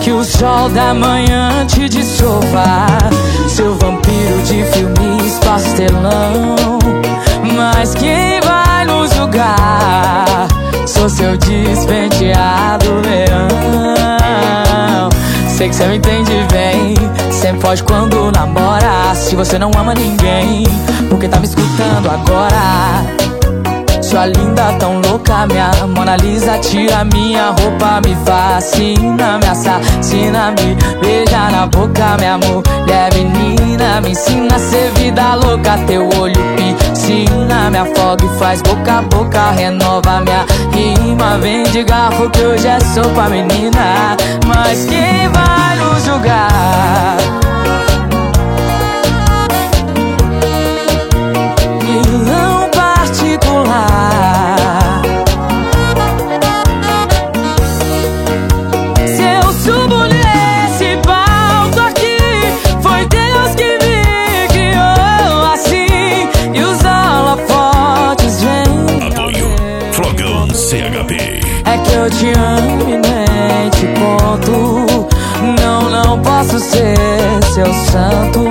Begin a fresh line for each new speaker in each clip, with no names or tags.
Que o sol da manhã te de sofá, seu vampiro de filmes pastelão. Mas quem vai nos julgar? Sou seu despenteado leão. Sei que cê me entende bem, sempre foge quando namora. Se você não ama ninguém, por que tá me escutando agora? Sua linda tão louca, minha Mona Lisa, tira minha roupa, me fascina, me assassina, me beija na boca, minha mulher menina. Me ensina a ser vida louca, teu olho piscina, me afoga e faz boca a boca, renova minha rima. Vem de garfo que hoje é sopa, menina. Mas quem vai nos julgar? Vilão particular. Se eu subo nesse palco aqui, foi Deus que me criou assim. E os holofotes vêm.
Apoio Flogão CHP.
É que eu te amo e nem te conto. Não posso ser seu santo.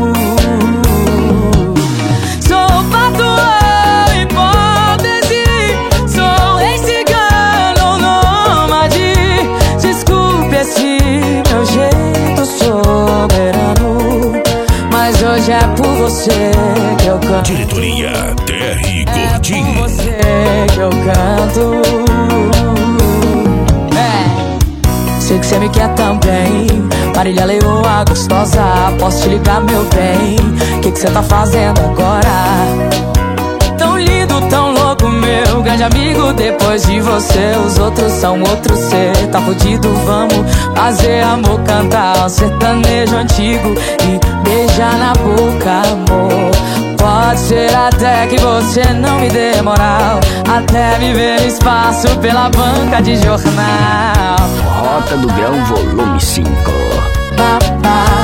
Sou patrão, hipótese. Sou rei cigano, nômade. Desculpe esse meu jeito soberano, mas hoje é por você que eu canto.
Diretoria TR Gordinho.
É por você que eu canto. Sei que cê me quer também, Marília Leoa gostosa. Posso te ligar, meu bem? Que cê tá fazendo agora? Tão lindo, tão louco, meu grande amigo. Depois de você, os outros são outros. Cê tá fudido, vamos fazer amor, cantar um sertanejo antigo e beijar na boca, amor. Pode ser até que você não me dê moral, até me ver no espaço pela banca de jornal.
Rota do Grão, volume 5.
Papá.